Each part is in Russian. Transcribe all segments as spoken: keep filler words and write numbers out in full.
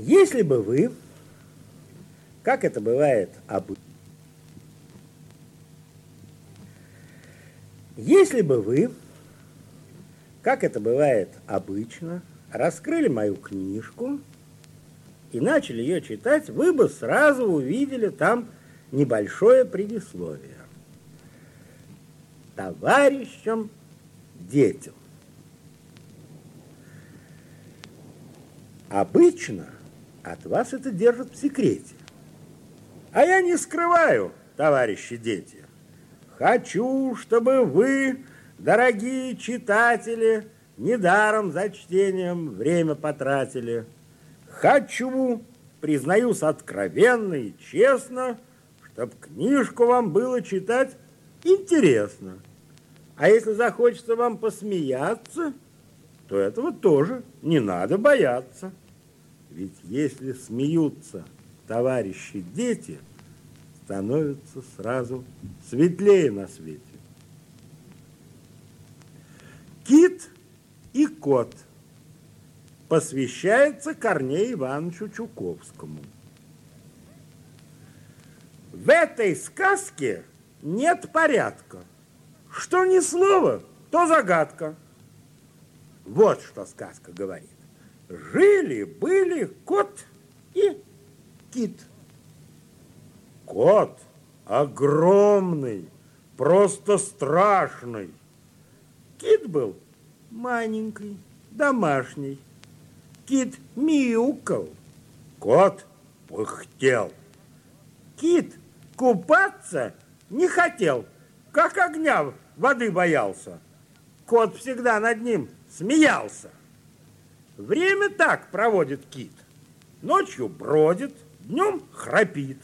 Если бы вы, как это бывает обычно, если бы вы, как это бывает обычно, раскрыли мою книжку и начали ее читать, вы бы сразу увидели там небольшое предисловие. Товарищам детям. Обычно от вас это держат в секрете. А я не скрываю, товарищи дети. Хочу, чтобы вы, дорогие читатели, недаром за чтением время потратили. Хочу, признаюсь откровенно и честно, чтобы книжку вам было читать интересно. А если захочется вам посмеяться, то этого тоже не надо бояться. Ведь если смеются товарищи дети, становится сразу светлее на свете. Кит и кот посвящается Корнею Ивановичу Чуковскому. В этой сказке нет порядка. Что ни слово, то загадка. Вот что сказка говорит. Жили-были кот и кит. Кот огромный, просто страшный. Кит был маленький, домашний. Кит мяукал, кот пыхтел. Кит купаться не хотел, как огня воды боялся. Кот всегда над ним смеялся. Время так проводит кит. Ночью бродит, днем храпит.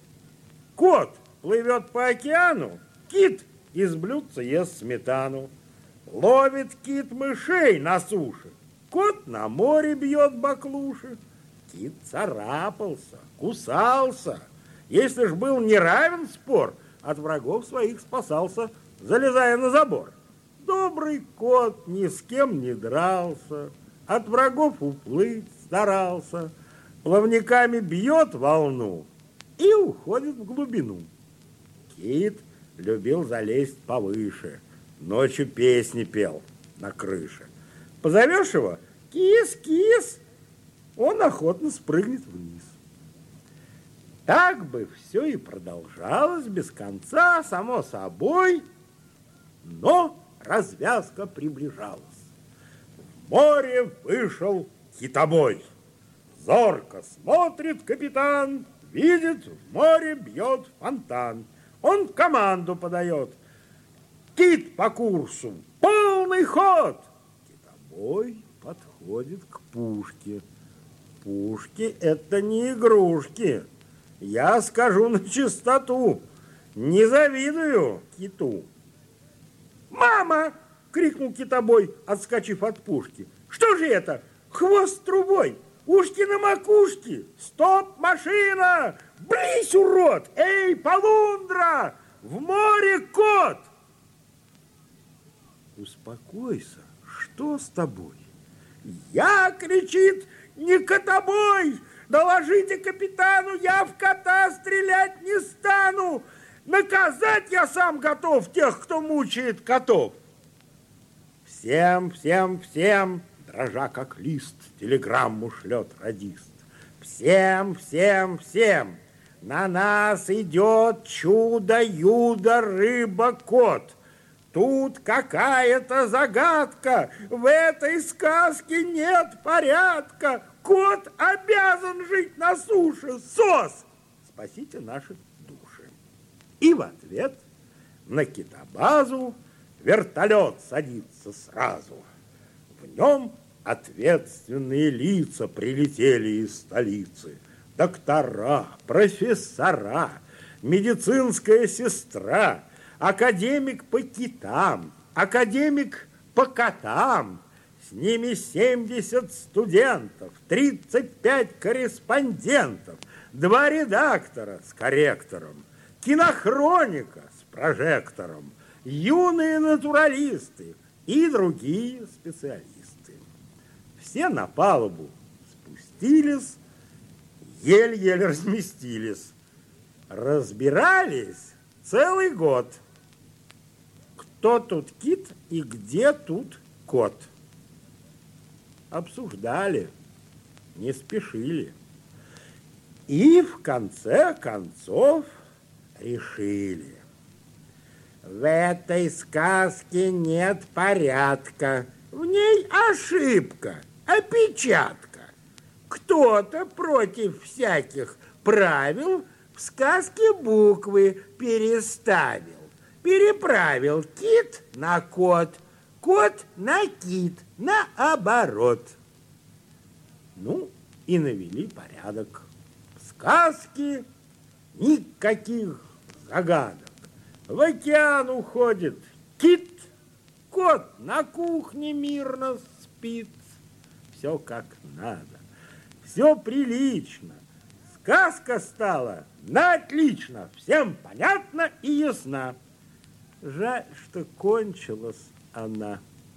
Кот плывет по океану, кит из блюдца ест сметану. Ловит кит мышей на суше, кот на море бьет баклуши. Кит царапался, кусался. Если ж был неравен спор, от врагов своих спасался, залезая на забор. Добрый кот ни с кем не дрался, от врагов уплыть старался, плавниками бьет волну и уходит в глубину. Кит любил залезть повыше, ночью песни пел на крыше. Позовешь его «Кис-кис», он охотно спрыгнет вниз. Так бы все и продолжалось без конца, само собой, но развязка приближалась. В море вышел китобой. Зорко смотрит капитан, видит, в море бьет фонтан. Он команду подает. Кит по курсу, полный ход. Китобой подходит к пушке. Пушки — это не игрушки. Я скажу на чистоту, не завидую киту. «Мама!» — крикнул китобой, отскочив от пушки. «Что же это? Хвост трубой, ушки на макушке! Стоп, машина! Брысь, урод! Эй, полундра! В море кот!» «Успокойся, что с тобой?» «Я, — кричит, — не котобой! Доложите капитану, я в кота стрелять не стану! Наказать я сам готов тех, кто мучает котов!» «Всем, всем, всем!» — дрожа как лист, телеграмму шлет радист. «Всем, всем, всем! На нас идет чудо-юдо рыба-кот! Тут какая-то загадка, в этой сказке нет порядка! Кот обязан жить на суше! СОС! Спасите наши души!» И в ответ на китобазу вертолет садится сразу. В нем ответственные лица прилетели из столицы. Доктора, профессора, медицинская сестра, академик по китам, академик по котам. С ними семьдесят студентов, тридцать пять корреспондентов, два редактора с корректором, кинохроника с прожектором, юные натуралисты и другие специалисты. Все на палубу спустились еле-еле разместились. Разбирались целый год. Кто тут кит и где тут кот? Обсуждали, не спешили. И в конце концов решили. В этой сказке нет порядка, в ней ошибка, опечатка. Кто-то против всяких правил в сказке буквы переставил. Переправил кит на кот, кот на кит, наоборот. Ну, и навели порядок. В сказке никаких загадок. В океан уходит кит, кот на кухне мирно спит. Все как надо, все прилично. Сказка стала на отлично, всем понятна и ясна. Жаль, что кончилась она.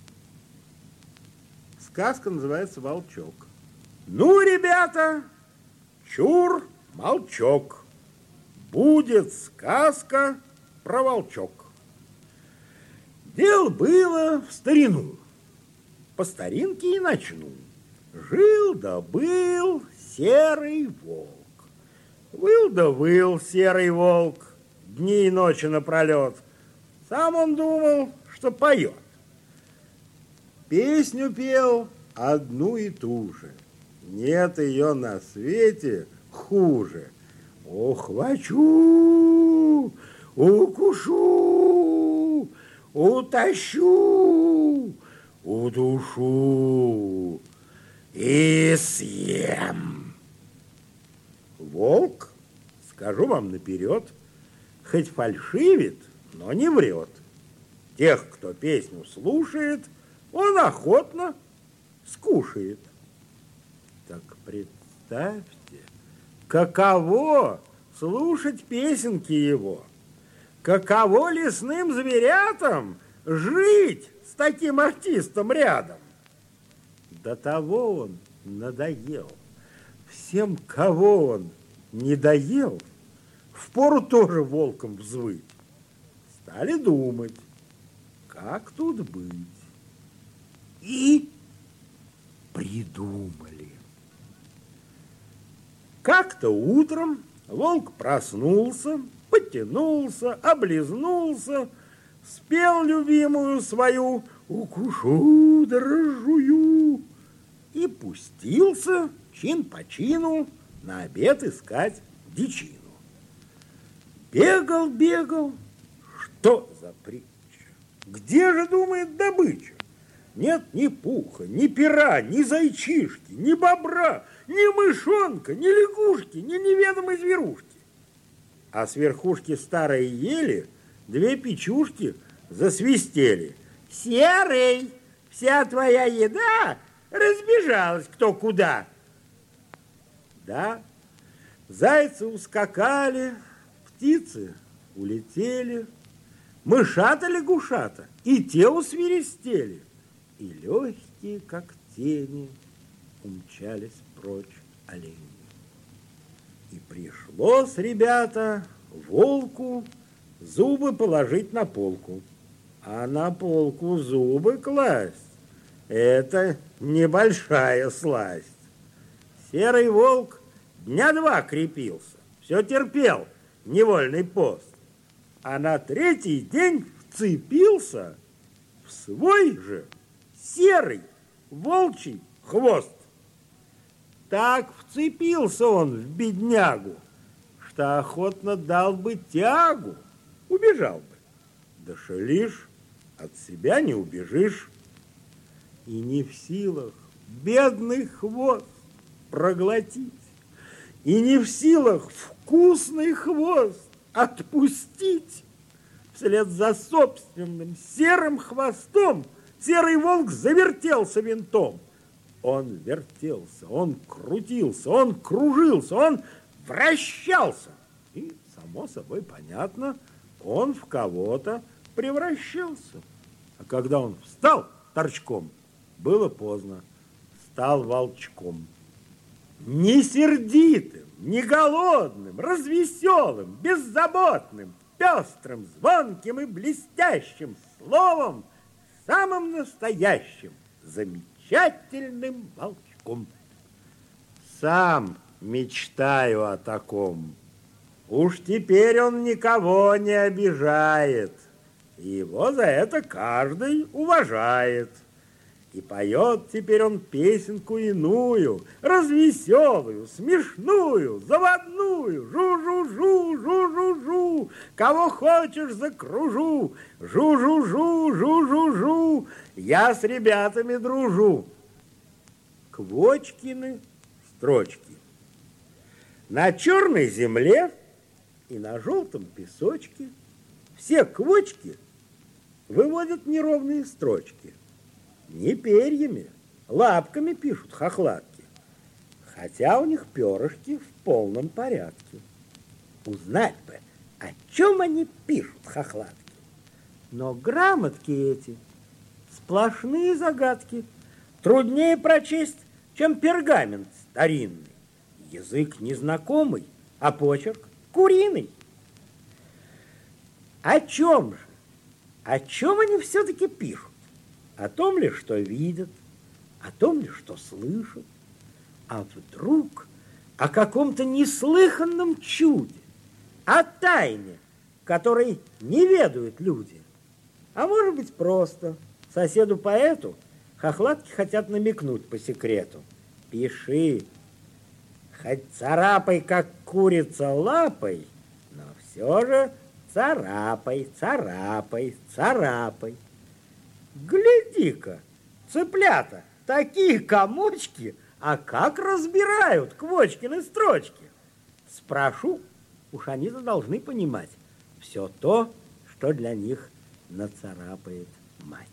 Сказка называется «Волчок». Ну, ребята, чур, молчок. Будет сказка про волчок. Дело было в старину, по старинке и начну. Жил да был серый волк. Выл да выл серый волк дни и ночи напролет. Сам он думал, что поет. Песню пел одну и ту же. Нет ее на свете хуже. Ухвачу, укушу, утащу, удушу и съем. Волк, скажу вам наперед, хоть фальшивит, но не врет. Тех, кто песню слушает, он охотно скушает. Так представьте, каково слушать песенки его, каково лесным зверятам жить с таким артистом рядом. До того он надоел. Всем, кого он не доел, впору тоже волком взвыть. Стали думать, как тут быть. И придумали. Как-то утром волк проснулся, потянулся, облизнулся, спел любимую свою «Укушу да разжую» и пустился чин по чину на обед искать дичину. Бегал, бегал, что за притча? Где же, думает, добыча? Нет ни пуха, ни пера, ни зайчишки, ни бобра, ни мышонка, ни лягушки, ни неведомой зверушки. А с верхушки старой ели две печушки засвистели. «Серый, вся твоя еда разбежалась кто куда». Да, зайцы ускакали, птицы улетели, мышата-лягушата и те усвиристели, и легкие, как тени, умчались прочь олени. И пришлось, ребята, волку зубы положить на полку. А на полку зубы класть — это небольшая сласть. Серый волк дня два крепился, все терпел невольный пост, а на третий день вцепился в свой же серый волчий хвост. Так вцепился он в беднягу, что охотно дал бы тягу, убежал бы. Да шалишь, от себя не убежишь. И не в силах бедный хвост проглотить, и не в силах вкусный хвост отпустить. Вслед за собственным серым хвостом серый волк завертелся винтом. Он вертелся, он крутился, он кружился, он вращался. И, само собой, понятно, он в кого-то превращался. А когда он встал торчком, было поздно, стал волчком. Не сердитым, не голодным, развеселым, беззаботным, пестрым, звонким и блестящим словом, самым настоящим, замечательным волчком. Сам мечтаю о таком. Уж теперь он никого не обижает, и его за это каждый уважает. И поет теперь он песенку иную, развеселую, смешную, заводную. Жу-жу-жу, жу-жу-жу, кого хочешь закружу. Жу-жу-жу, жу-жу-жу, я с ребятами дружу. Квочкины строчки. На черной земле и на желтом песочке все квочки выводят неровные строчки. Не перьями, лапками пишут хохлатки, хотя у них перышки в полном порядке. Узнать бы, о чем они пишут, хохлатки. Но грамотки эти сплошные загадки, труднее прочесть, чем пергамент старинный. Язык незнакомый, а почерк куриный. О чем же? О чем они все-таки пишут? О том ли, что видят, о том ли, что слышат, а вдруг о каком-то неслыханном чуде, о тайне, которой не ведают люди. А может быть, просто соседу-поэту хохлатки хотят намекнуть по секрету. Пиши, хоть царапай, как курица лапой, но все же царапай, царапай, царапай. Гляди-ка, цыплята, такие комочки, а как разбирают квочкины строчки. Спрошу, уж они-то должны понимать все то, что для них нацарапает мать.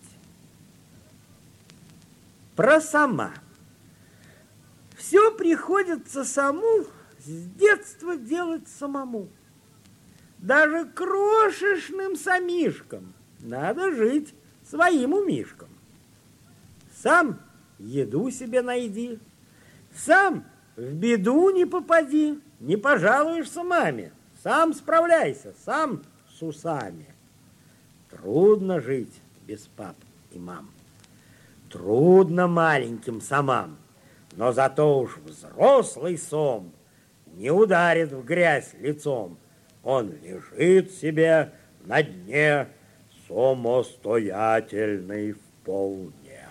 Про сама. Все приходится саму с детства делать самому. Даже крошечным самишкам надо жить своим умишкам. Сам еду себе найди, сам в беду не попади, не пожалуешься маме, сам справляйся, сам с усами. Трудно жить без пап и мам, трудно маленьким самам, но зато уж взрослый сом не ударит в грязь лицом, он лежит себе на дне, самостоятельный вполне.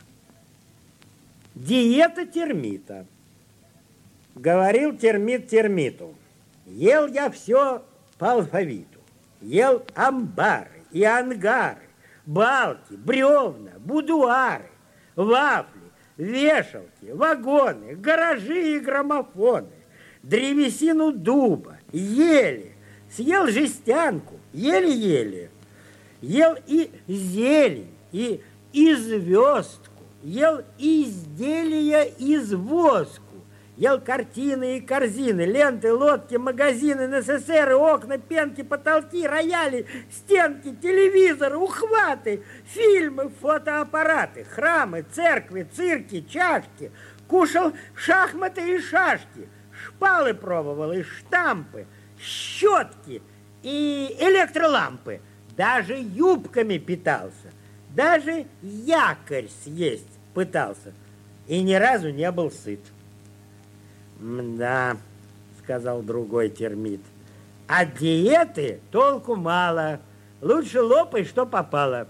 Диета термита. Говорил термит термиту: ел я все по алфавиту. Ел амбары и ангары, балки, бревна, будуары, вафли, вешалки, вагоны, гаражи и граммофоны, древесину дуба, ели, съел жестянку, еле-еле. Ел и зелень, и, и звездку, ел изделия из воску, ел картины и корзины, ленты, лодки, магазины, НССРы, окна, пенки, потолки, рояли, стенки, телевизоры, ухваты, фильмы, фотоаппараты, храмы, церкви, цирки, чашки. Кушал шахматы и шашки, шпалы пробовал и штампы, щетки и электролампы. Даже юбками питался, даже якорь съесть пытался и ни разу не был сыт. «Мда», — сказал другой термит, — «от диеты толку мало, лучше лопай, что попало».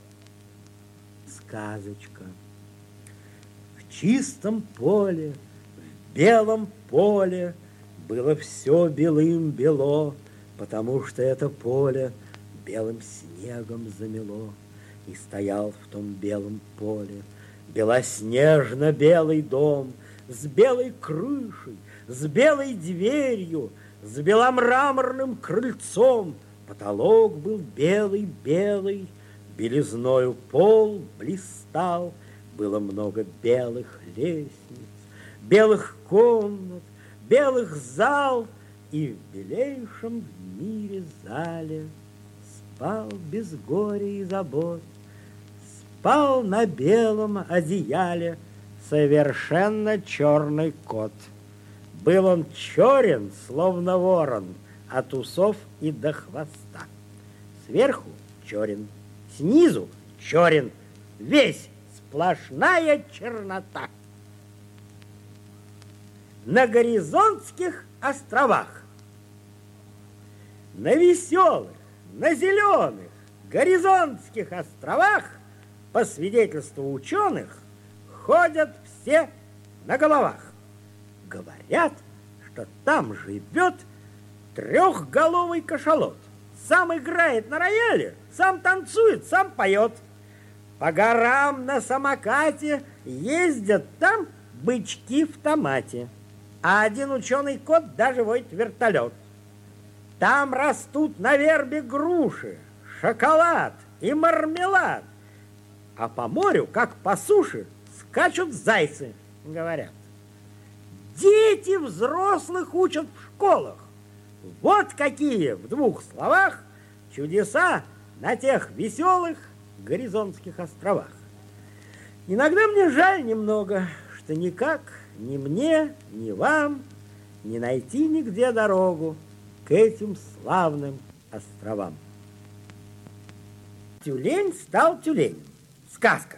Сказочка. В чистом поле, в белом поле было все белым-бело, потому что это поле белым снегом замело, и стоял в том белом поле белоснежно-белый дом с белой крышей, с белой дверью, с беломраморным крыльцом. Потолок был белый-белый, белизною пол блистал, было много белых лестниц, белых комнат, белых зал, и в белейшем в мире зале спал без горя и забот, спал на белом одеяле совершенно черный кот. Был он черен, словно ворон, от усов и до хвоста. Сверху черен, снизу черен, весь сплошная чернота. На Горизонтских островах, на веселых, на зеленых Горизонтских островах, по свидетельству ученых, ходят все на головах. Говорят, что там живет трехголовый кашалот. Сам играет на рояле, сам танцует, сам поет. По горам на самокате ездят там бычки в томате. А один ученый кот даже водит вертолет. Там растут на вербе груши, шоколад и мармелад. А по морю, как по суше, скачут зайцы, говорят. Дети взрослых учат в школах. Вот какие, в двух словах, чудеса на тех веселых Горизонтских островах. Иногда мне жаль немного, что никак ни мне, ни вам не найти нигде дорогу к этим славным островам. Тюлень стал тюленем. Сказка.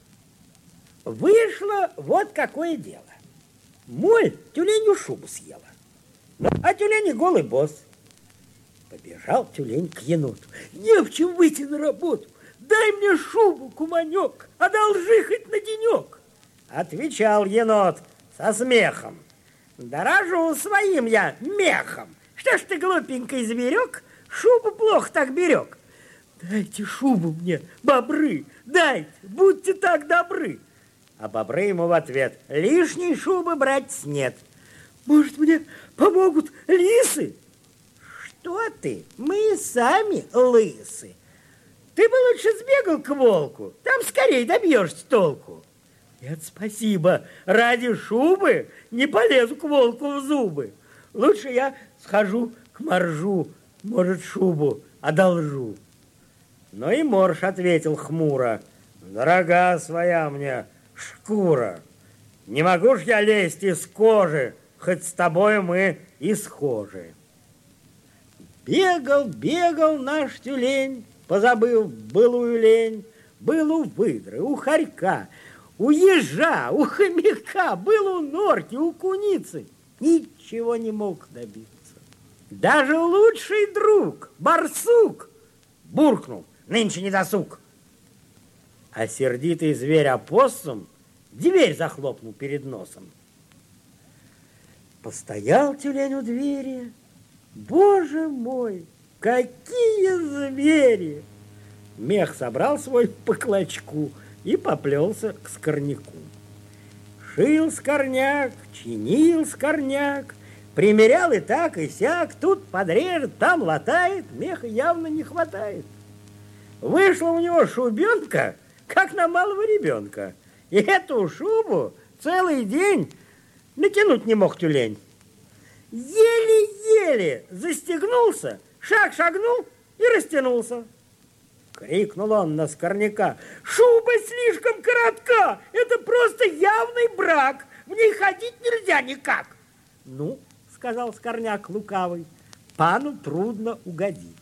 Вышло вот какое дело. Моль тюленью шубу съела, а тюлень голый босс. Побежал тюлень к еноту. Не в чем выйти на работу. Дай мне шубу, куманек, одолжи хоть на денек. Отвечал енот со смехом. Дорожу своим я мехом. Что ж ты, глупенький зверек, шубу плохо так берег? Дайте шубу мне, бобры, дайте, будьте так добры. А бобры ему в ответ: лишней шубы брать нет. Может, мне помогут лисы? Что ты? Мы сами лысы. Ты бы лучше сбегал к волку, там скорее добьешься толку. Нет, спасибо, ради шубы не полезу к волку в зубы. Лучше я схожу к моржу, может, шубу одолжу. Но и морж ответил хмуро: дорога своя мне шкура, не могу ж я лезть из кожи, хоть с тобой мы и схожи. Бегал, бегал наш тюлень, позабыв былую лень. Был у выдры, у хорька, у ежа, у хомяка, был у норки, у куницы. Ничего не мог добиться. Даже лучший друг, барсук, буркнул: нынче не досуг. А сердитый зверь-опоссум дверь захлопнул перед носом. Постоял тюлень у двери. Боже мой, какие звери! Мех собрал свой по клочку и поплелся к скорняку. Шил скорняк, чинил скорняк, примерял и так, и сяк, тут подрежет, там латает, меха явно не хватает. Вышла у него шубенка, как на малого ребенка, и эту шубу целый день натянуть не мог тюлень. Еле-еле застегнулся, шаг шагнул и растянулся. Крикнул он на скорняка: шуба слишком коротка, это просто явный брак, в ней ходить нельзя никак. Ну, сказал скорняк лукавый, пану трудно угодить.